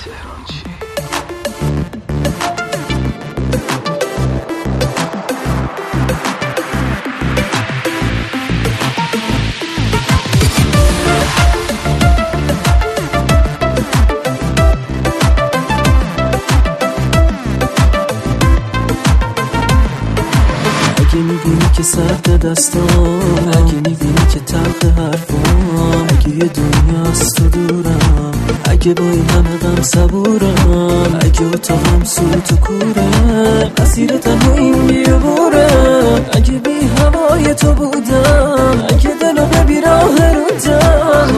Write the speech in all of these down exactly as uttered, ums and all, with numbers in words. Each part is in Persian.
تهران چی؟ اگه میبینی که سرد دستام، اگه میبینی که تلخ حرفام، اگه یه دنیاست تو دورم، اگه با این همه غم صبورم، اگه اتاقم سوت و کوره، مسیر تنهاییم بیابوره، اگه بی هوای تو بودم، اگه دلو به بیراه رودم،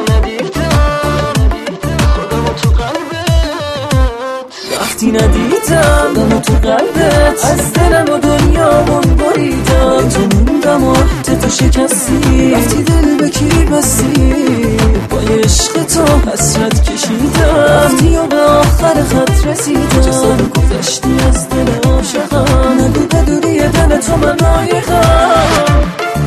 وقتی ندیدم دم تو قلبت، از دلم و دنیامون بریدم، تو موندم و عهد تو شکستی، رفتی دل به کی بستی، با عشق تو حسرت کشیدم، رفتی و به آخر خط رسیدم، جسد گذشتی از دل عاشقم، نگو به دوری دل تو من لایقم.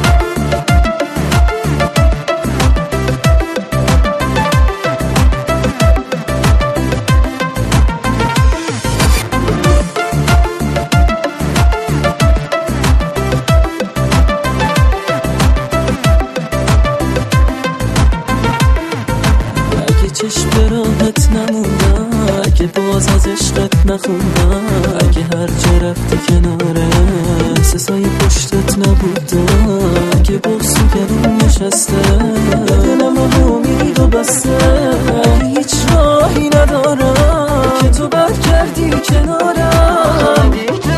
چشم راحت نموندم، اگه باز از عشقت نخوندم، اگه هر جا رفتی کناره مثل سایه پشتت نبودم، اگه بغض و گلوم نشسته دلم رو امید و بسته، اگه هیچ راهی ندارم که تو بر کردی کنارم،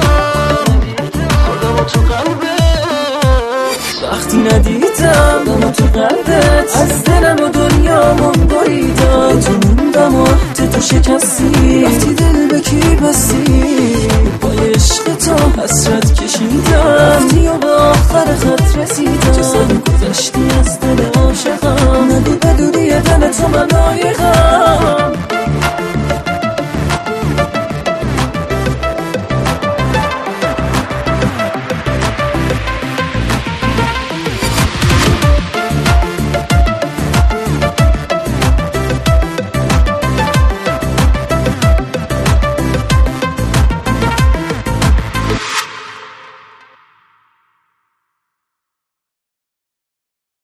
وقتی ندیدم دم تو قلبت، از دلم و دنیامون بریدم، تو موندم و عهد تو شکستی، رفتی دل به کی بستی، با عشق تو حسرت کشیدم، رفتی و به آخر خط رسیدم، جسد گذشتی از دل عاشقم، نگو به دوری دل تو من